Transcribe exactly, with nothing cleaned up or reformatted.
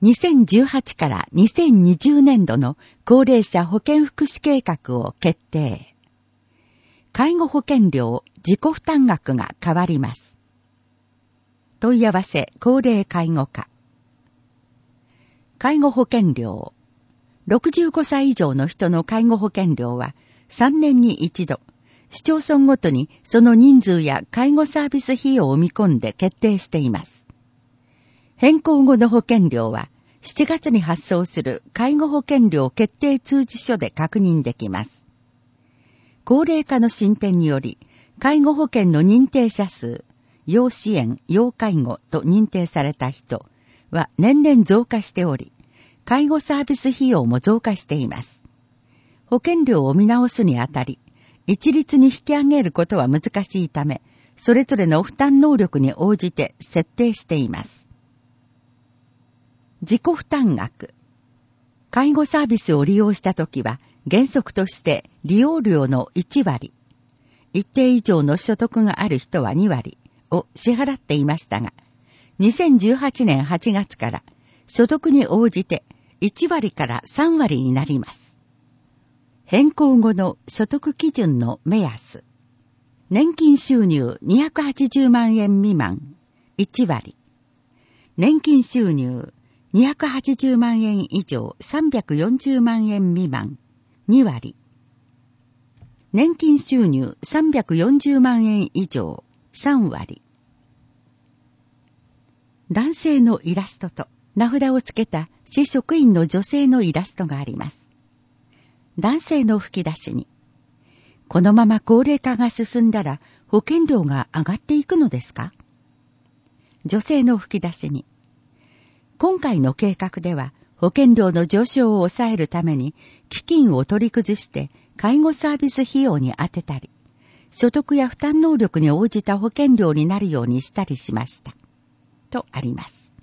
にせんじゅうはちからにせんにじゅうねんどの高齢者保健福祉計画を決定。介護保険料自己負担額が変わります。問い合わせ高齢介護課。介護保険料。ろくじゅうごさい以上の人の介護保険料はさんねんに一度、市町村ごとにその人数や介護サービス費用を見込んで決定しています。変更後の保険料はしちがつに発送する介護保険料決定通知書で確認できます。高齢化の進展により、介護保険の認定者数、要支援、要介護と認定された人は年々増加しており、介護サービス費用も増加しています。保険料を見直すにあたり、一律に引き上げることは難しいため、それぞれの負担能力に応じて設定しています。自己負担額。介護サービスを利用したときは、原則として利用料のいちわり、一定以上の所得がある人はにわりを支払っていましたが、にせんじゅうはちねんはちがつから所得に応じていちわりからさんわりになります。変更後の所得基準の目安。年金収入にひゃくはちじゅうまんえん未満いちわり。年金収入にひゃくはちじゅうまんえん以上さんびゃくよんじゅうまんえん未満にわり。年金収入さんびゃくよんじゅうまんえん以上さんわり。男性のイラストと名札をつけた市職員の女性のイラストがあります。男性の吹き出しに、このまま高齢化が進んだら保険料が上がっていくのですか？女性の吹き出しに、今回の計画では保険料の上昇を抑えるために基金を取り崩して介護サービス費用に充てたり、所得や負担能力に応じた保険料になるようにしたりしました。とあります。